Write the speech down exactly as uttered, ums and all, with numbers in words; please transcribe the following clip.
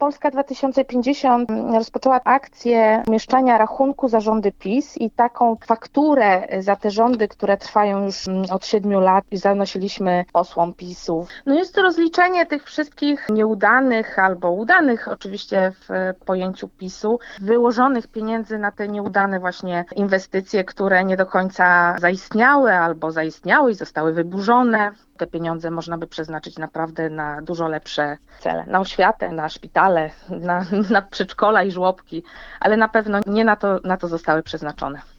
Polska dwa tysiące pięćdziesiąt rozpoczęła akcję umieszczania rachunku za rządy PiS i taką fakturę za te rządy, które trwają już od siedmiu lat i zanosiliśmy posłom PiSu. No jest to rozliczenie tych wszystkich nieudanych albo udanych oczywiście w pojęciu PiSu, wyłożonych pieniędzy na te nieudane właśnie inwestycje, które nie do końca zaistniały albo zaistniały i zostały wyburzone. Te pieniądze można by przeznaczyć naprawdę na dużo lepsze cele, na oświatę, na szpitale, na, na przedszkola i żłobki, ale na pewno nie na to, na to zostały przeznaczone.